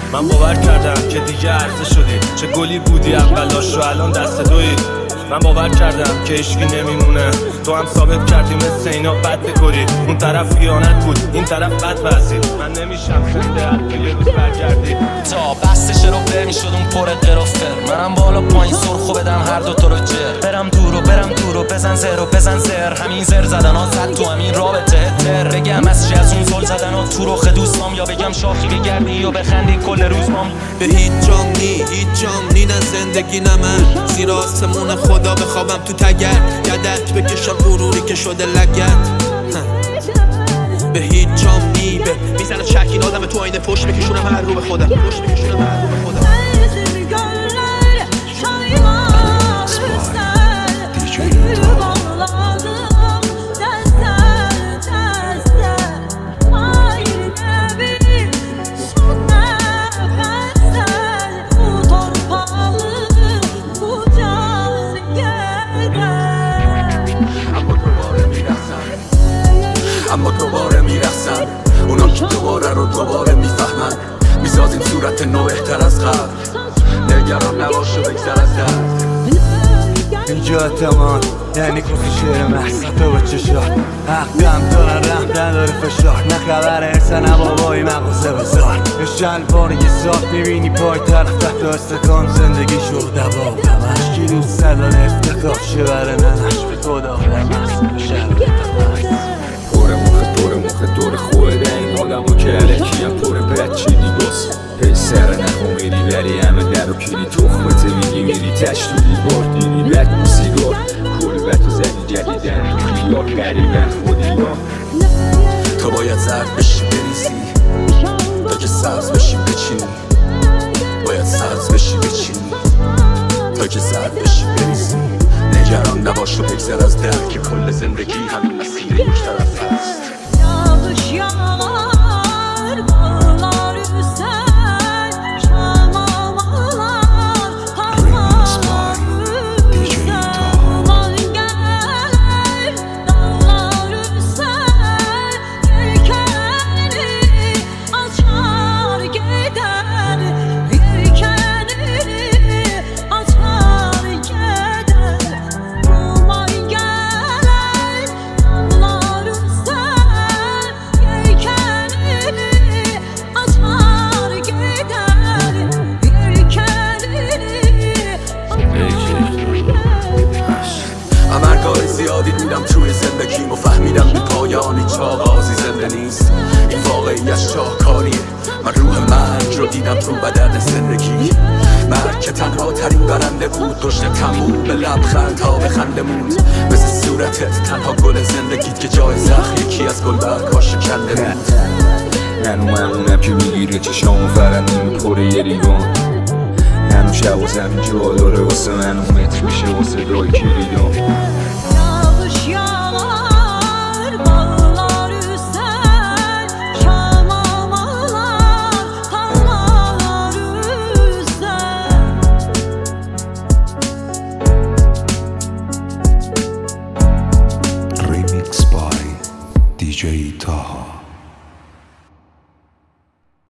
من باور کردم که دیگه عرضه شدی، چه گلی بودی اولاش و الان دست دوی. من باور کردم که عشقی نمیمونه، تو هم ثابت کردی مثل اینا بد بکری. اون طرف خیانت بود، این طرف بد بازی. من نمیشم زنده حتی یه روز برگردی. تا بستش رو میشد اون پر قرافر، منم بالا پایین سرخو بدم هر دو تا رو جر. برم دور و بزن زر و بزن زر. همین زر زدن ها زد تو همین رابطه تر. بگم از چی از اون زل زدن ها تو رخ دوستام، یا بگم شاخی بگردی یا بخندی کل روز مام. به هیچ جام نی نه زندگی نه من، زیر آسمون خدا بخوابم تو تگر. یدک بکشم غروری که شده لگت. به هیچ جام نی میزنه چکین آدم تو آینه پشت بکشونم هر رو به خودم. اما دوباره میرسن اونا که دوباره رو دوباره میفهمن. میسازیم صورت نو بهتر از قبل، نگران نباش و بگذر از درد. اینجا اعتماد یعنی کسی شعر محصت و چشات. حقم دارن رحم نداره فشار، نه خبر ارسه نه بابایی مغازه بزار. چند بار یه ساعت میبینی پای طرف تحت استکان زندگی شد دباب. همش کی دوست دارن افتخار شه بره ننش به خدا آدم هست بشه دور خوده این آدمو که علکی هم پر بچه دیگاست. پی سر نخو میری ولی همه در و کلی تخمت میگی میری تشت و دیوار دیری بد و سیگار. کلبت و زنی جدیدن تو خیار قریبن خودی ها. تو باید زرد بشی بریزی تا که سبز بشی بچینی. باید سبز بشی بچینی تا که زرد بشی بریزی. نگران نباش و بگذر از در که کل زندگی همین مسیر یک طرف هست. زیادی میرم توی زندگیم و فهمیدم بی پایان هیچ آغازی زنده نیست. این واقعیش شاهکاریه، من روح مرگ رو دیدم تو بدن زندگی. مرگ که تنها ترین برنده بود، پشت تموم به لبخند ها به خنده موند. مثل صورتت تنها گل زندگیت که جای زخم یکی از گل برگا شکنده بود. منو که میگیره چشامو فرنده میخوره یه لیوان. هنو شب و زمین جا داره واسه منو متر میشه واسه دای کلیدان. Remix by DJ Taha.